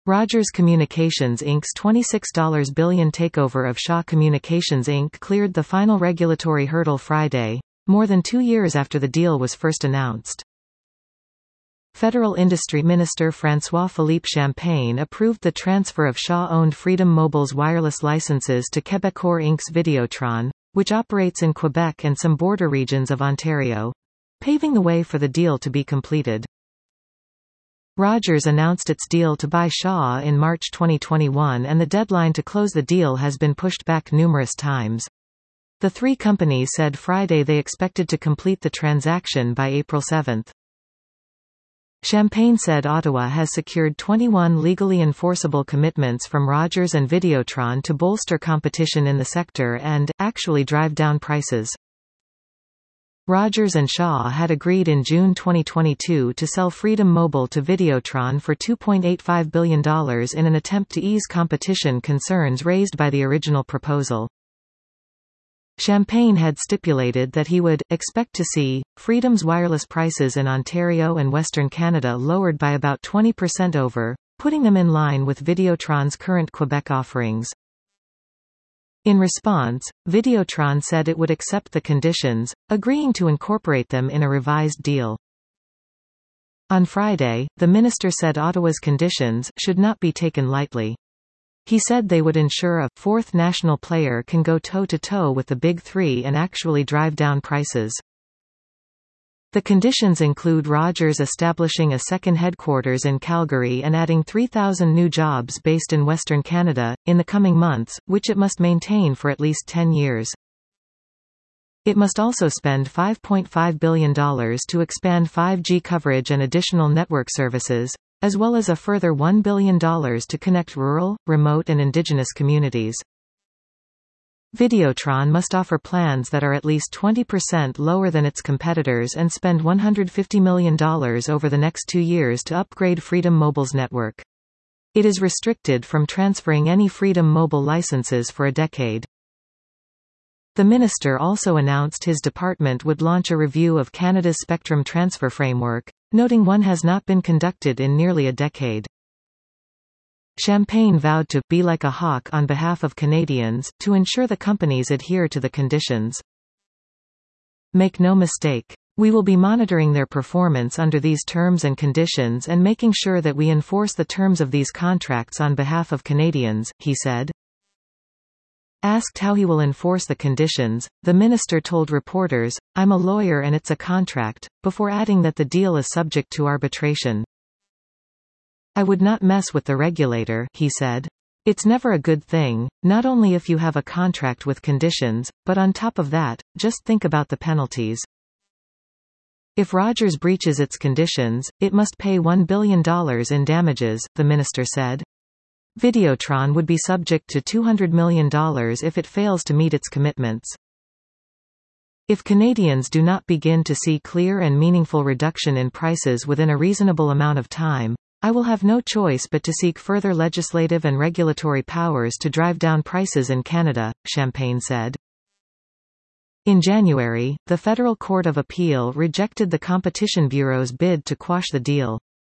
Rogers Communications Inc.'s $26 billion takeover of Shaw Communications Inc. cleared the final regulatory hurdle Friday, more than 2 years after the deal was first announced. Federal Industry Minister François-Philippe Champagne approved the transfer of Shaw-owned Freedom Mobile's wireless licenses to Quebecor Inc.'s Videotron, which operates in Quebec and some border regions of Ontario, paving the way for the deal to be completed. Rogers announced its deal to buy Shaw in March 2021, and the deadline to close the deal has been pushed back numerous times. The three companies said Friday they expected to complete the transaction by April 7. Champagne said Ottawa has secured 21 legally enforceable commitments from Rogers and Videotron to bolster competition in the sector and, actually drive down prices. Rogers and Shaw had agreed in June 2022 to sell Freedom Mobile to Videotron for $2.85 billion in an attempt to ease competition concerns raised by the original proposal. Champagne had stipulated that he would expect to see Freedom's wireless prices in Ontario and Western Canada lowered by about 20% over, putting them in line with Videotron's current Quebec offerings. In response, Videotron said it would accept the conditions, agreeing to incorporate them in a revised deal. On Friday, the minister said Ottawa's conditions should not be taken lightly. He said they would ensure a fourth national player can go toe-to-toe with the Big Three and actually drive down prices. The conditions include Rogers establishing a second headquarters in Calgary and adding 3,000 new jobs based in Western Canada, in the coming months, which it must maintain for at least 10 years. It must also spend $5.5 billion to expand 5G coverage and additional network services, as well as a further $1 billion to connect rural, remote and indigenous communities. Videotron must offer plans that are at least 20% lower than its competitors and spend $150 million over the next 2 years to upgrade Freedom Mobile's network. It is restricted from transferring any Freedom Mobile licenses for a decade. The minister also announced his department would launch a review of Canada's spectrum transfer framework, noting one has not been conducted in nearly a decade. Champagne vowed to be like a hawk on behalf of Canadians, to ensure the companies adhere to the conditions. Make no mistake. We will be monitoring their performance under these terms and conditions and making sure that we enforce the terms of these contracts on behalf of Canadians, he said. Asked how he will enforce the conditions, the minister told reporters, "I'm a lawyer and it's a contract," before adding that the deal is subject to arbitration. "I would not mess with the regulator," he said. "It's never a good thing, not only if you have a contract with conditions, but on top of that, just think about the penalties. If Rogers breaches its conditions, it must pay $1 billion in damages," the minister said. Videotron would be subject to $200 million if it fails to meet its commitments. If Canadians do not begin to see clear and meaningful reduction in prices within a reasonable amount of time, I will have no choice but to seek further legislative and regulatory powers to drive down prices in Canada, Champagne said. In January, the Federal Court of Appeal rejected the Competition Bureau's bid to quash the deal.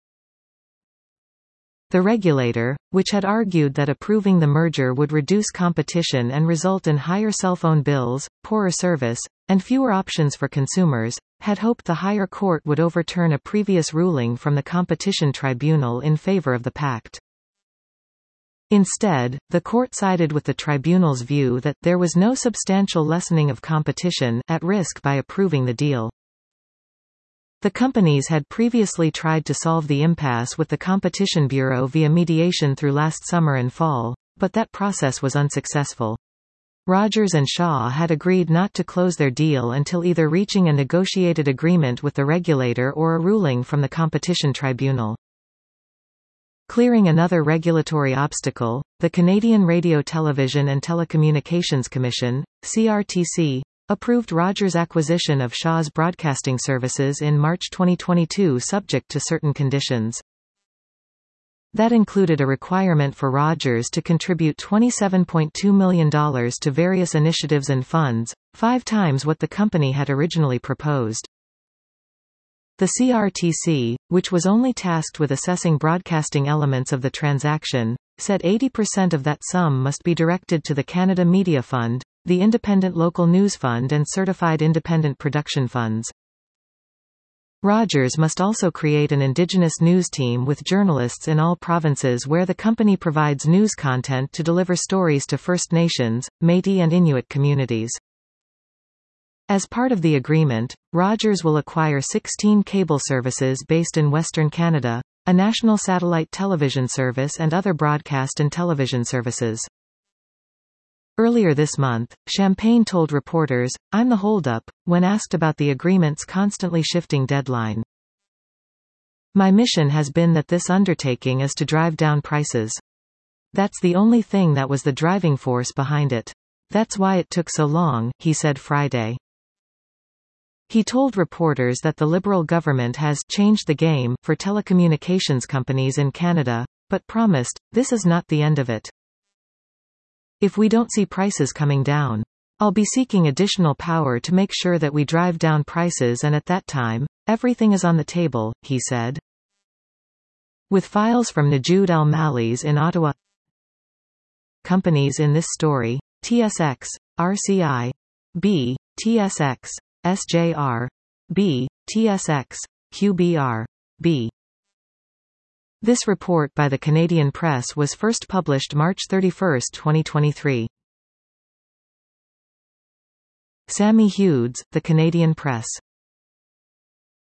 The regulator, which had argued that approving the merger would reduce competition and result in higher cell phone bills, poorer service, and fewer options for consumers, had hoped the higher court would overturn a previous ruling from the Competition Tribunal in favor of the pact. Instead, the court sided with the tribunal's view that there was no substantial lessening of competition at risk by approving the deal. The companies had previously tried to solve the impasse with the Competition Bureau via mediation through last summer and fall, but that process was unsuccessful. Rogers and Shaw had agreed not to close their deal until either reaching a negotiated agreement with the regulator or a ruling from the Competition Tribunal. Clearing another regulatory obstacle, the Canadian Radio Television and Telecommunications Commission, CRTC, approved Rogers' acquisition of Shaw's broadcasting services in March 2022 subject to certain conditions. That included a requirement for Rogers to contribute $27.2 million to various initiatives and funds, 5 times what the company had originally proposed. The CRTC, which was only tasked with assessing broadcasting elements of the transaction, said 80% of that sum must be directed to the Canada Media Fund, the Independent Local News Fund and Certified Independent Production Funds. Rogers must also create an Indigenous news team with journalists in all provinces where the company provides news content to deliver stories to First Nations, Métis and Inuit communities. As part of the agreement, Rogers will acquire 16 cable services based in Western Canada, a national satellite television service and other broadcast and television services. Earlier this month, Champagne told reporters, "I'm the holdup," when asked about the agreement's constantly shifting deadline. "My mission has been that this undertaking is to drive down prices. That's the only thing that was the driving force behind it. That's why it took so long," he said Friday. He told reporters that the Liberal government has changed the game for telecommunications companies in Canada, but promised, "This is not the end of it. If we don't see prices coming down, I'll be seeking additional power to make sure that we drive down prices, and at that time, everything is on the table," he said. With files from Najoud Al-Malli's in Ottawa. Companies in this story: TSX, RCI, B, TSX, SJR, B, TSX, QBR, B. This report by the Canadian Press was first published March 31, 2023. Sammy Hughes, The Canadian Press.